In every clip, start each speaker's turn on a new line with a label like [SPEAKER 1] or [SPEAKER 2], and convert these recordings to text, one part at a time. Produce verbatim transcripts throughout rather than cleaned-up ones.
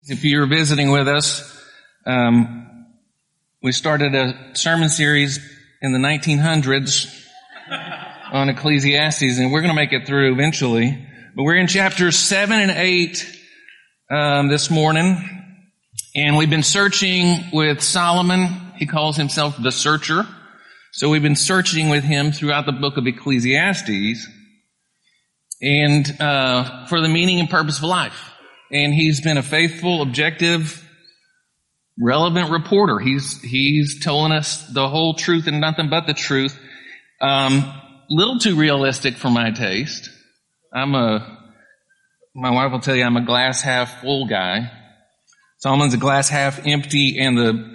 [SPEAKER 1] If you're visiting with us, um, we started a sermon series in the nineteen hundreds on Ecclesiastes, and we're going to make it through eventually. But we're in chapters seven and eight um, this morning, and we've been searching with Solomon. He calls himself the searcher. So we've been searching with him throughout the book of Ecclesiastes, and uh, for the meaning and purpose of life. And he's been a faithful, objective, relevant reporter. He's he's telling us the whole truth and nothing but the truth. Um, little too realistic for my taste. I'm a, my wife will tell you I'm a glass half full guy. Solomon's a glass half empty, and the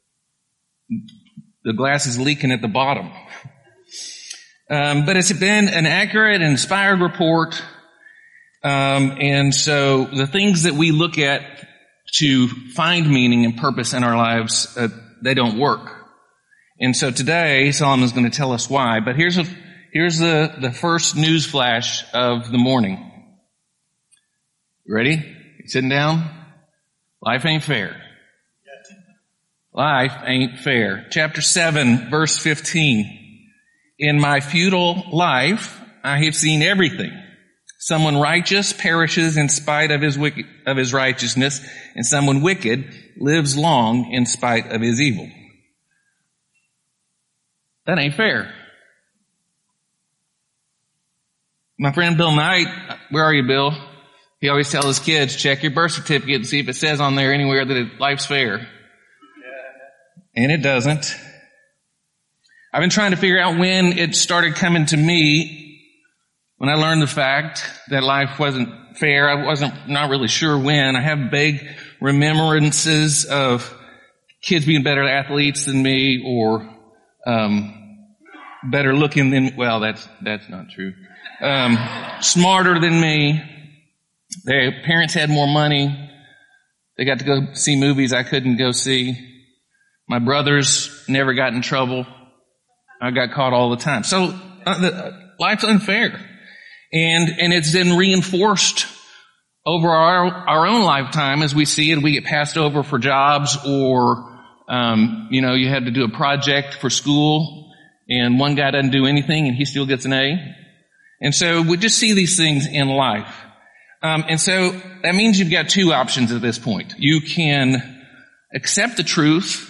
[SPEAKER 1] the glass is leaking at the bottom. Um, but it's been an accurate and inspired report. Um, and so the things that we look at to find meaning and purpose in our lives, uh, they don't work. And so today, Solomon's going to tell us why. But here's a, here's the, the first news flash of the morning. You ready? You sitting down? Life ain't fair. Life ain't fair. Chapter seven, verse fifteen. In my futile life, I have seen everything. Someone righteous perishes in spite of his wicked, of his righteousness, and someone wicked lives long in spite of his evil. That ain't fair. My friend Bill Knight, where are you, Bill? He always tells his kids, check your birth certificate and see if it says on there anywhere that it, life's fair. And it doesn't. I've been trying to figure out when it started coming to me. When I learned the fact that life wasn't fair, I wasn't not really sure when. I have vague remembrances of kids being better athletes than me, or um better looking than, well, that's that's not true. Um smarter than me. Their parents had more money. They got to go see movies I couldn't go see. My brothers never got in trouble. I got caught all the time. So uh, the, life's unfair. And, and it's been reinforced over our, our own lifetime as we see it. We get passed over for jobs, or, um, you know, you had to do a project for school and one guy doesn't do anything and he still gets an A. And so we just see these things in life. Um, and so that means you've got two options at this point. You can accept the truth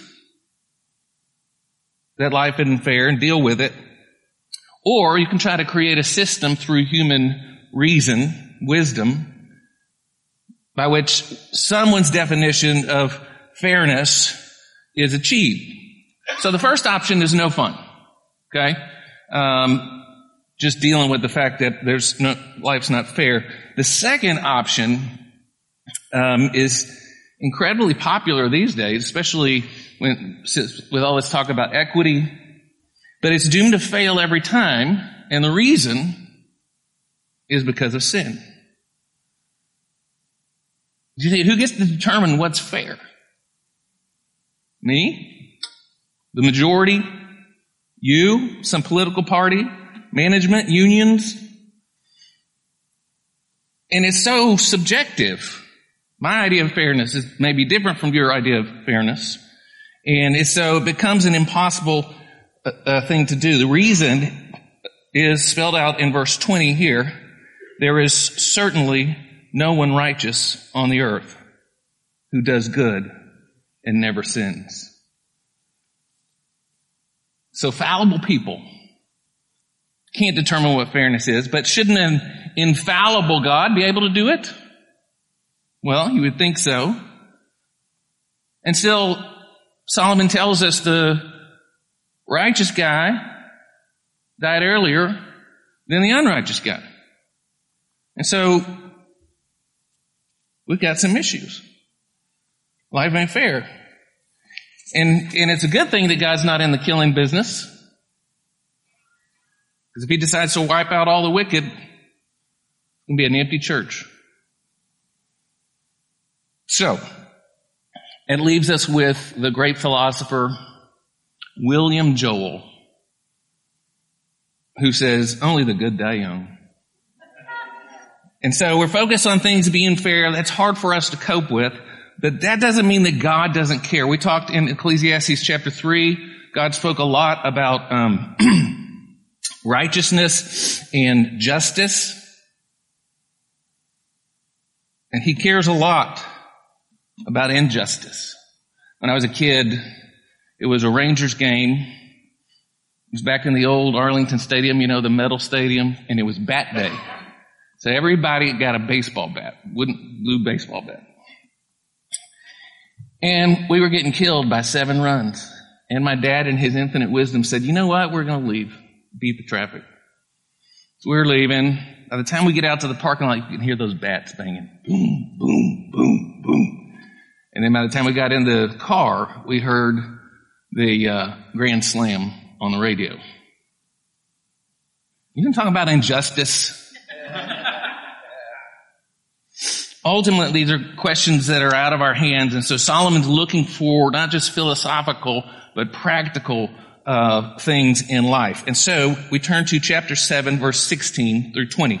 [SPEAKER 1] that life isn't fair and deal with it. Or you can try to create a system through human reason, wisdom, by which someone's definition of fairness is achieved. So the first option is no fun. Okay? Um, just dealing with the fact that there's no, life's not fair. The second option um, is incredibly popular these days, especially when, with all this talk about equity. But it's doomed to fail every time, and the reason is because of sin. You say, who gets to determine what's fair? Me? The majority? You? Some political party? Management? Unions? And it's so subjective. My idea of fairness is maybe different from your idea of fairness. And it's so it becomes an impossible uh, thing to do. The reason is spelled out in verse twenty here. There is certainly no one righteous on the earth who does good and never sins. So fallible people can't determine what fairness is, but shouldn't an infallible God be able to do it? Well, you would think so. And still, Solomon tells us the righteous guy died earlier than the unrighteous guy. And so, we've got some issues. Life ain't fair. And, and it's a good thing that God's not in the killing business. Because if he decides to wipe out all the wicked, it's going to be an empty church. So, it leaves us with the great philosopher William Joel, who says, only the good die young. And so we're focused on things being fair. That's hard for us to cope with. but that doesn't mean that God doesn't care. We talked in Ecclesiastes chapter three, God spoke a lot about um, righteousness and justice. And he cares a lot about injustice. When I was a kid, it was a Rangers game. It was back in the old Arlington Stadium, you know, the metal stadium, and it was bat day. So everybody got a baseball bat, wooden blue baseball bat. And we were getting killed by seven runs. And my dad in his infinite wisdom said, you know what, we're going to leave. Beat the traffic. So we were leaving. By the time we get out to the parking lot, you can hear those bats banging. Boom, boom, boom, boom. And then by the time we got in the car, we heard the uh, Grand Slam on the radio. You can talk about injustice. Ultimately, these are questions that are out of our hands. And so Solomon's looking for not just philosophical, but practical uh things in life. And so we turn to chapter seven, verse sixteen through twenty.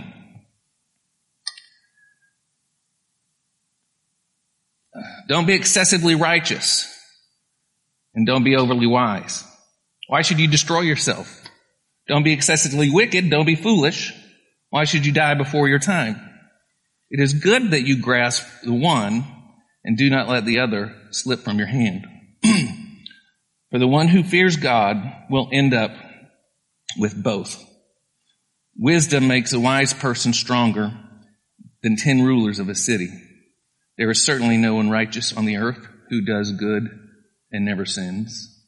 [SPEAKER 1] Don't be excessively righteous, and don't be overly wise. Why should you destroy yourself? Don't be excessively wicked, don't be foolish. Why should you die before your time? It is good that you grasp the one and do not let the other slip from your hand. For the one who fears God will end up with both. Wisdom makes a wise person stronger than ten rulers of a city. There is certainly no one righteous on the earth who does good and never sins.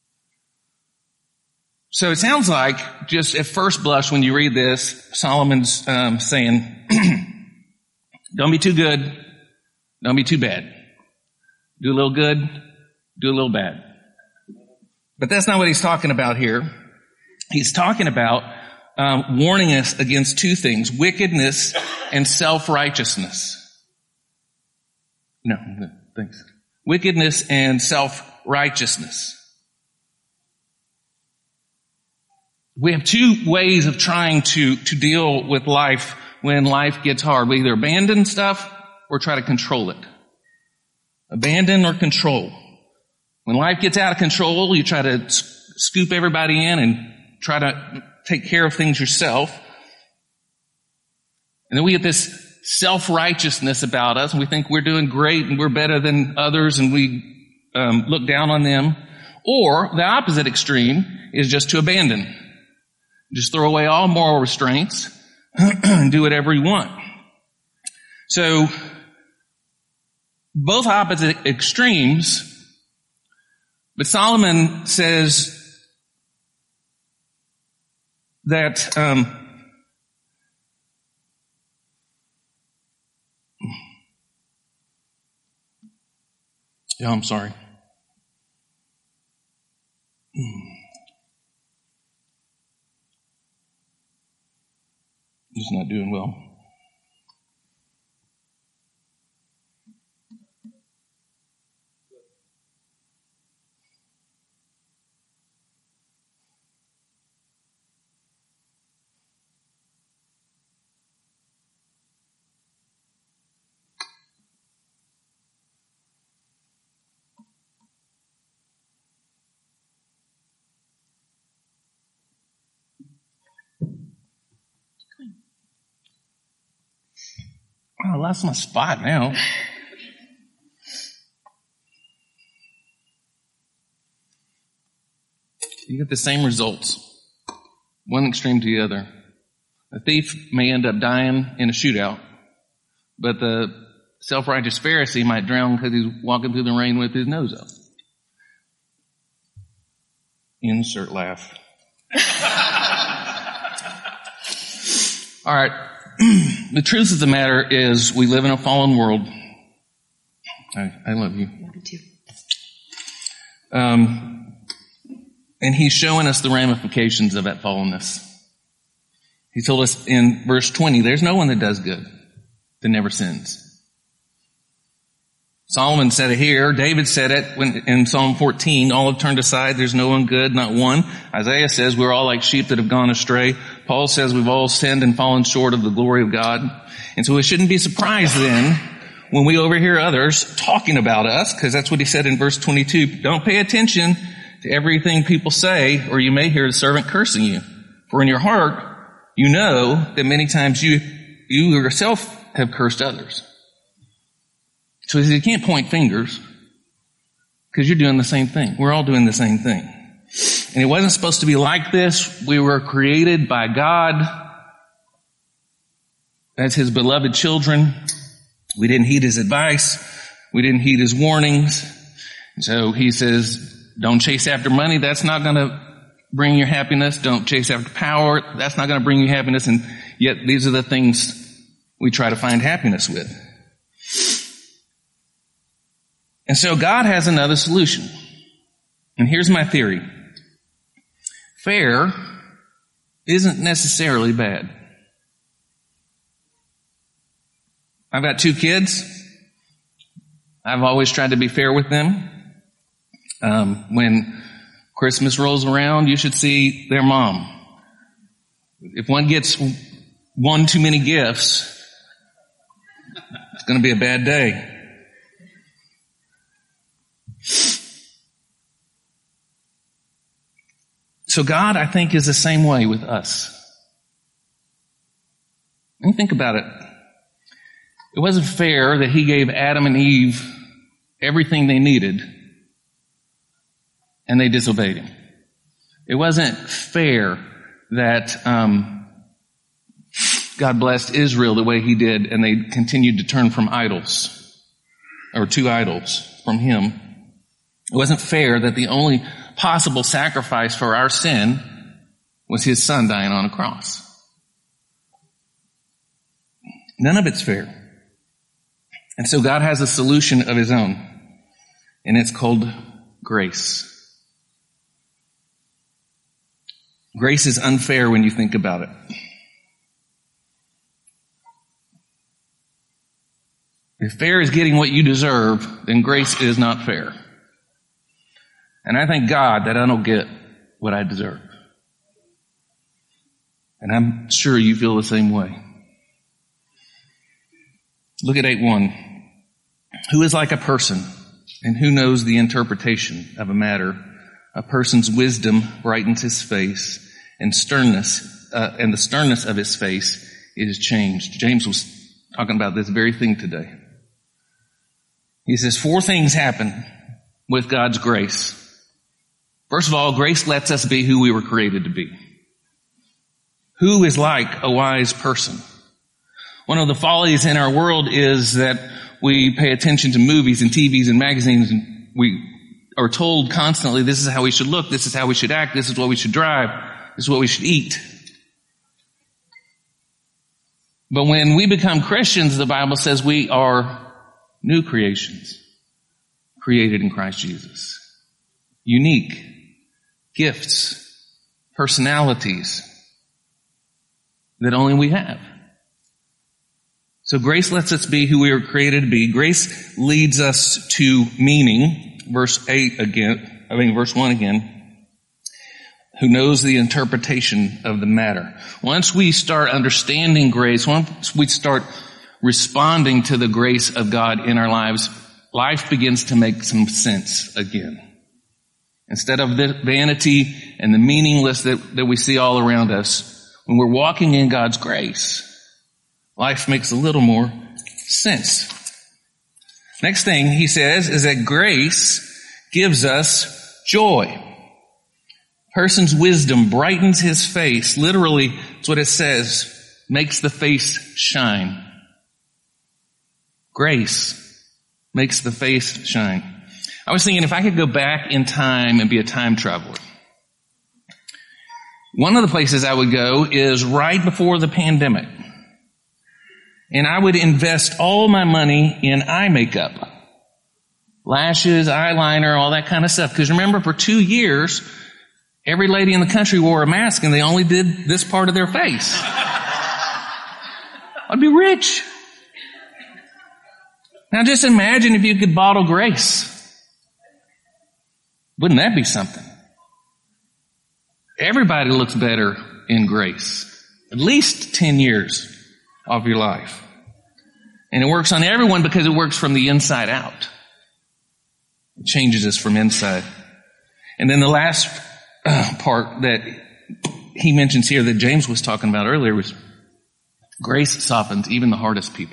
[SPEAKER 1] So it sounds like, just at first blush when you read this, Solomon's um, saying, don't be too good, don't be too bad. Do a little good, do a little bad. But that's not what he's talking about here. He's talking about um, warning us against two things, wickedness and self-righteousness. No, no, thanks. Wickedness and self-righteousness. We have two ways of trying to, to deal with life when life gets hard. We either abandon stuff or try to control it. Abandon or control. When life gets out of control, you try to scoop everybody in and try to take care of things yourself. And then we get this self-righteousness about us, and we think we're doing great and we're better than others, and we um, look down on them. Or the opposite extreme is just to abandon. Just throw away all moral restraints and do whatever you want. So, both opposite extremes. But Solomon says that um, yeah, I'm sorry. Just not doing well. Oh, I lost my spot now. You get the same results. One extreme to the other. A thief may end up dying in a shootout, but the self-righteous Pharisee might drown because he's walking through the rain with his nose up. Insert laugh. All right. The truth of the matter is we live in a fallen world. I, I love you. Love you too. Um, and he's showing us the ramifications of that fallenness. He told us in verse twenty, there's no one that does good, that never sins. Solomon said it here. David said it when, in Psalm fourteen, all have turned aside. There's no one good, not one. Isaiah says we're all like sheep that have gone astray. Paul says we've all sinned and fallen short of the glory of God. And so we shouldn't be surprised then when we overhear others talking about us, because that's what he said in verse twenty-two, don't pay attention to everything people say, or you may hear the servant cursing you. For in your heart, you know that many times you, you yourself have cursed others. So he says, you can't point fingers, because you're doing the same thing. We're all doing the same thing. And it wasn't supposed to be like this. We were created by God as his beloved children. We didn't heed his advice. We didn't heed his warnings. And so he says, don't chase after money. That's not going to bring you happiness. Don't chase after power. That's not going to bring you happiness. And yet these are the things we try to find happiness with. And so God has another solution. And here's my theory. Fair isn't necessarily bad. I've got two kids. I've always tried to be fair with them. Um, when Christmas rolls around, you should see their mom. If one gets one too many gifts, it's going to be a bad day. So God, I think, is the same way with us. And think about it. It wasn't fair that he gave Adam and Eve everything they needed, and they disobeyed him. It wasn't fair that um, God blessed Israel the way he did, and they continued to turn from idols, or to idols from him. It wasn't fair that the only possible sacrifice for our sin was his son dying on a cross. None of it's fair. And so God has a solution of his own, and it's called grace. Grace is unfair when you think about it. If fair is getting what you deserve, then grace is not fair. And I thank God that I don't get what I deserve. And I'm sure you feel the same way. Look at eight one. Who is like a person, and who knows the interpretation of a matter? A person's wisdom brightens his face, and sternness, uh, and the sternness of his face is changed. James was talking about this very thing today. He says four things happen with God's grace. First of all, grace lets us be who we were created to be. Who is like a wise person? One of the follies in our world is that we pay attention to movies and T Vs and magazines, and we are told constantly, this is how we should look, this is how we should act, this is what we should drive, this is what we should eat. But when we become Christians, the Bible says we are new creations, created in Christ Jesus. Unique gifts, personalities that only we have. So grace lets us be who we were created to be. Grace leads us to meaning. Verse eight again, I mean verse one again. Who knows the interpretation of the matter. Once we start understanding grace, once we start responding to the grace of God in our lives, life begins to make some sense again. Instead of the vanity and the meaningless that, that we see all around us, when we're walking in God's grace, life makes a little more sense. Next thing he says is that grace gives us joy. Person's wisdom brightens his face. Literally, that's what it says, makes the face shine. Grace makes the face shine. I was thinking if I could go back in time and be a time traveler, one of the places I would go is right before the pandemic. And I would invest all my money in eye makeup. Lashes, eyeliner, all that kind of stuff. Because remember, for two years, every lady in the country wore a mask and they only did this part of their face. I'd be rich. Now just imagine if you could bottle grace. Wouldn't that be something? Everybody looks better in grace. At least ten years of your life. And it works on everyone because it works from the inside out. It changes us from inside. And then the last uh, part that he mentions here that James was talking about earlier was grace softens even the hardest people.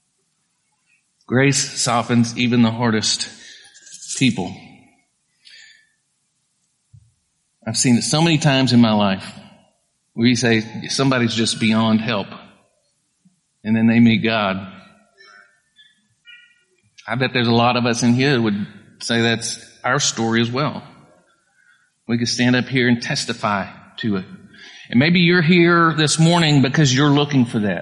[SPEAKER 1] Grace softens even the hardest people. I've seen it so many times in my life where you say somebody's just beyond help and then they meet God. I bet there's a lot of us in here that would say that's our story as well. We could stand up here and testify to it. And maybe you're here this morning because you're looking for that.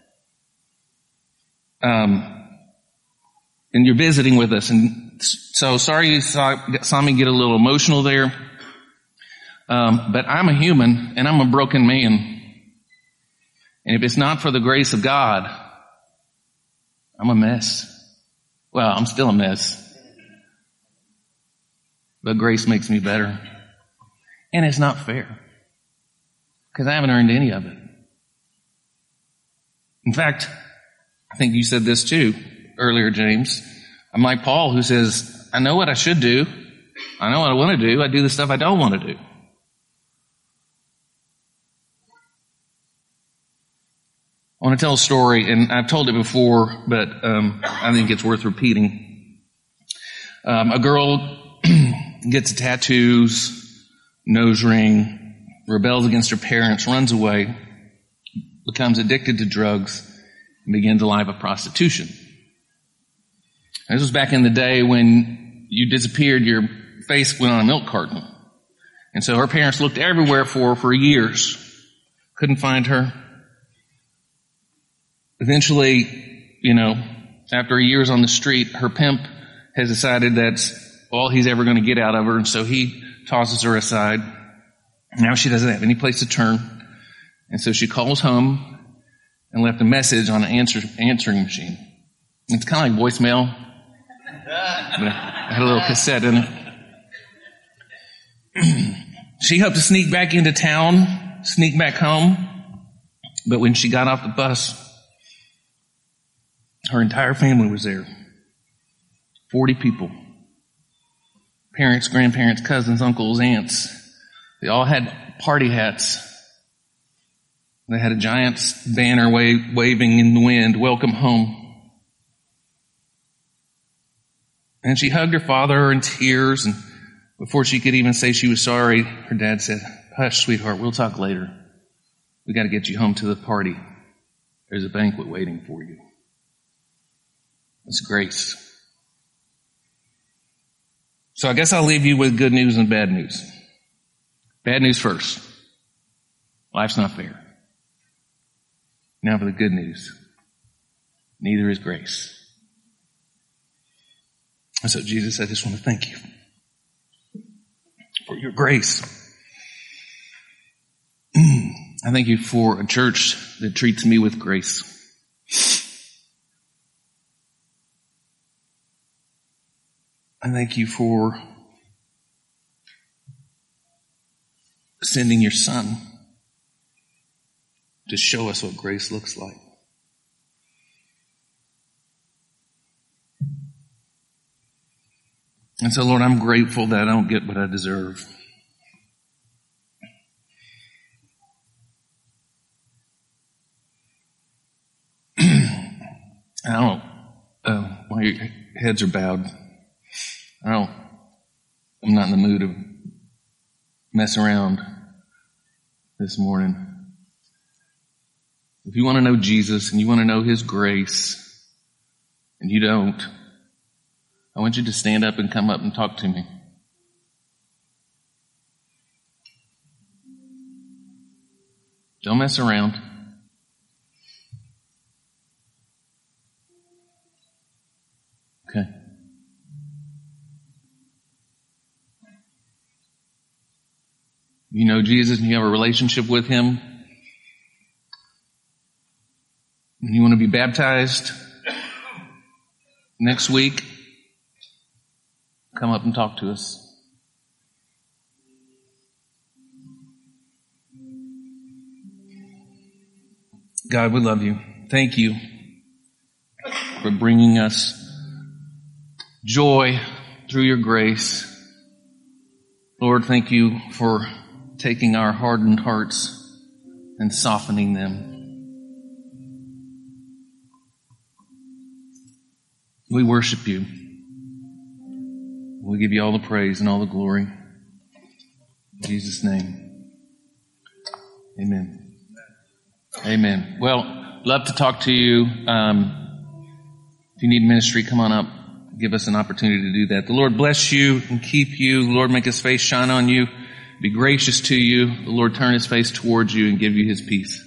[SPEAKER 1] Um, and you're visiting with us. And so sorry you saw, saw me get a little emotional there. Um, but I'm a human and I'm a broken man. And if it's not for the grace of God, I'm a mess. Well, I'm still a mess. But grace makes me better. And it's not fair. Because I haven't earned any of it. In fact, I think you said this too earlier, James. I'm like Paul who says, I know what I should do. I know what I want to do. I do the stuff I don't want to do. I want to tell a story, and I've told it before, but um, I think it's worth repeating. Um, a girl gets tattoos, nose ring, rebels against her parents, runs away, becomes addicted to drugs, and begins a life of prostitution. This was back in the day when you disappeared, your face went on a milk carton. And so her parents looked everywhere for her for years. Couldn't find her. Eventually, you know, after years on the street, her pimp has decided that's all he's ever going to get out of her, and so he tosses her aside. Now she doesn't have any place to turn, and so she calls home and left a message on an answer, answering machine. It's kind of like voicemail, but I had a little cassette in it. She hoped to sneak back into town, sneak back home, but when she got off the bus, her entire family was there. Forty people. Parents, grandparents, cousins, uncles, aunts. They all had party hats. They had a giant banner wave, waving in the wind, welcome home. And she hugged her father in tears, and before she could even say she was sorry, her dad said, hush, sweetheart, we'll talk later. We got to get you home to the party. There's a banquet waiting for you. It's grace. So I guess I'll leave you with good news and bad news. Bad news first. Life's not fair. Now for the good news. Neither is grace. And so Jesus, I just want to thank you for your grace. I thank you for a church that treats me with grace. I thank you for sending your Son to show us what grace looks like. And so, Lord, I'm grateful that I don't get what I deserve. I don't, uh, while your heads are bowed, I don't, I'm not in the mood to mess around this morning. If you want to know Jesus and you want to know His grace and you don't, I want you to stand up and come up and talk to me. Don't mess around. Okay. You know Jesus and you have a relationship with Him, and you want to be baptized next week, come up and talk to us. God, we love you. Thank you for bringing us joy through your grace. Lord, thank you for taking our hardened hearts and softening them. We worship you. We give you all the praise and all the glory. In Jesus' name. Amen. Amen. Well, love to talk to you. Um, if you need ministry, come on up. Give us an opportunity to do that. The Lord bless you and keep you. The Lord make his face shine on you. Be gracious to you. The Lord turn his face towards you and give you his peace.